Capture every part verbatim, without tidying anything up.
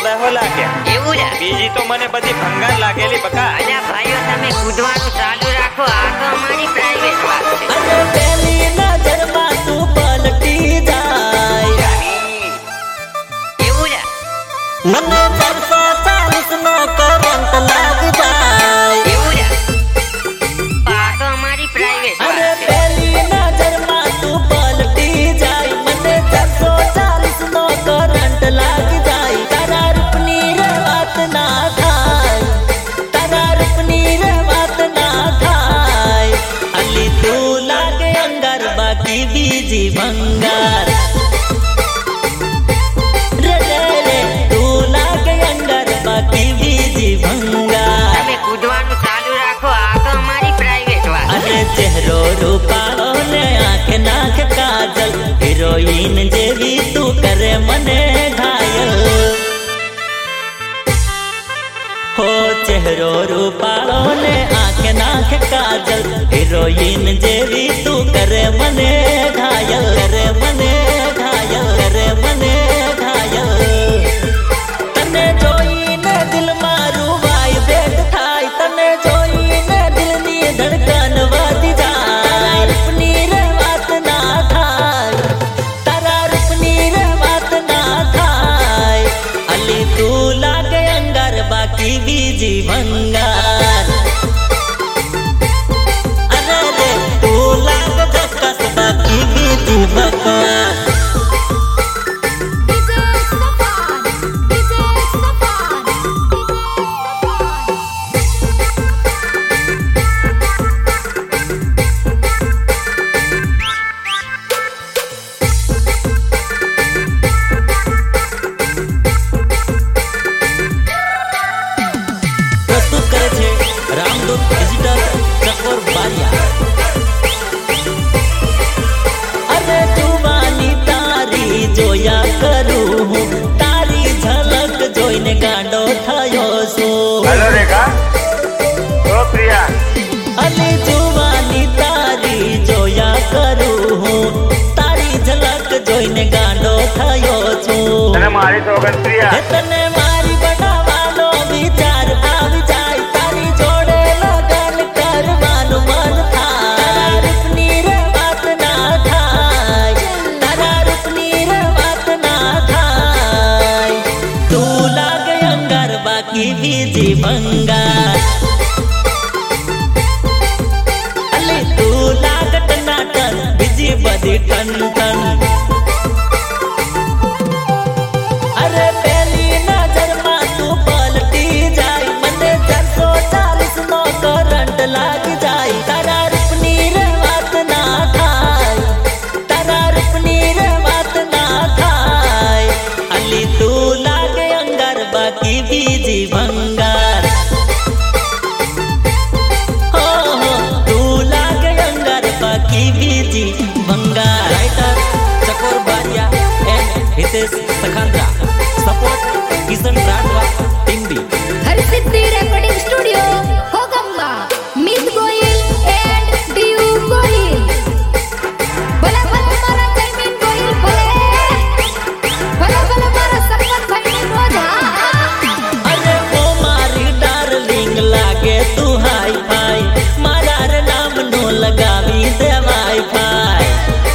લેહો લાગ્યા એવું છે બીજી તો મને બધી ભંગાર લાગેલી બકા અલ્યા ભાઈઓ તમે કૂદવાનું ચાલુ રાખો આ તો અમારી પ્રાઇવેટ વાત છે અરે પેલી નજરમાં તું પલટી જાય એવું છે મને ચારસો ચાલીસ નો કરંટ લાગ જાય એવું છે આ તો અમારી પ્રાઇવેટ અરે વાત છે પેલી નજરમાં તું પલટી જાય મને ચારસો ચાલીસ નો કરંટ લાગ જાય તારા રૂપની રે વાત ના થાય તારા રૂપની રે વાત ના થાય અલી તું લાગે અંગાર બાકી બીજી ભંગાર રે રે રે તું લાગે અંગાર બાકી બીજી ભંગાર તમે કૂદવાનું ચાલુ રાખો આ તો અમારી પ્રાઇવેટ વાત છે અરે ચહેરો રૂપાળો ને આંખ નાખ કાજલ હિરોઈન જેવી તું કરે મને ઘાયલ હો ચહેરો રૂપાળો ને આંખ નાખ કાજલ હિરોઈન જેવી તું કરે મને ઘાયલ કરે મને ઘાયલ કરે મને ઘાયલ તને જોઈને દિલ મારું વાય ભેટ થાય તને જોઈને દિલની ધડકન વધી જાય રૂપની રે વાત ના થાય તારા રૂપની રે વાત ના થાય અલી તું લાગે અંગાર બાકી બીજી ભંગાર અરે રે તું લાગે ચોક્કસ બાકી બીજી ભંગાર ડીજે સફાન ડીજે સફાન પ્રસ્તુત કરે છે રામદૂત ડિજિટલ ચકોર બારિયા અરે જુવાની તારી જોયા કરું હું તારી ઝલક જોઈને ગાંડો થયો છું હેલો રેખા ઓ પ્રિયા અલી જુવાની તારી જોયા કરું હું તારી ઝલક જોઈને ગાંડો થયો છું તને મારી સોગંદ પ્રિયા હે તને મારી બનાવવાનો વિચાર આવી જાય તારી જોડે લગન કરવાનું મન થાય તારા રૂપની રે વાત ના થાય તારા રૂપની રે વાત ના થાય તું લાગે અંગાર બાકી બીજી ભંગાર અલી તું લાગે ટનાટન બીજી બધી ટન ટન અરે પેલી નજરમાં તું પલટી જાય મને ચારસો ચાલીસ નો કરંટ લાગી જાય તારા રૂપની રે વાત ના થાય તારા રૂપની રે વાત ના થાય અલી તું લાગે અંગાર બાકી બીજી ભંગાર હો હો તું લાગે અંગાર બાકી બીજી ભંગાર writer Chakor Bariya and Hitesh Sakhandra support Kishan Rathwa Timbi Harsiddhi recording studio કોગંબા મિત ગોહિલ એન્ડ ડીયુ ગોહિલ ભલે ભલે મારા જયમીન ગોહિલ ભલે ભલે ભલે મારા સરપંચ ભાઈ રોજા અરે ઓ મારી ડાર્લિંગ લાગે તું હાઈ ફાઈ મારા રે નામનો લગાવી દે વાઈ ફાઈ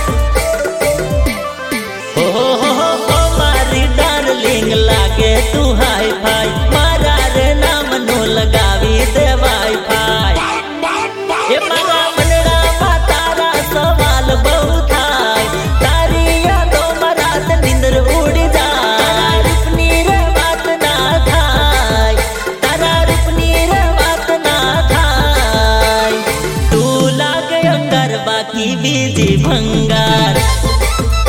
હો હો હો હો ઓ મારી ડાર્લિંગ લાગે તું હાઈ ફાઈ મારા રે નામનો લગાવી દે વાઈ ફાઈ એ મારા મનડામાં તારા સવાલ બહુ થાય તારી યાદોમાં રાત નીંદર ઉડી જાય રૂપની રે વાત ના થાય તારા રૂપની રે વાત ના થાય તું લાગે અંગાર બાકી બીજી ભંગાર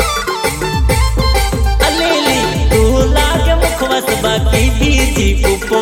અલેલી તું લાગે મુખવસ બાકી બીજી ઉપર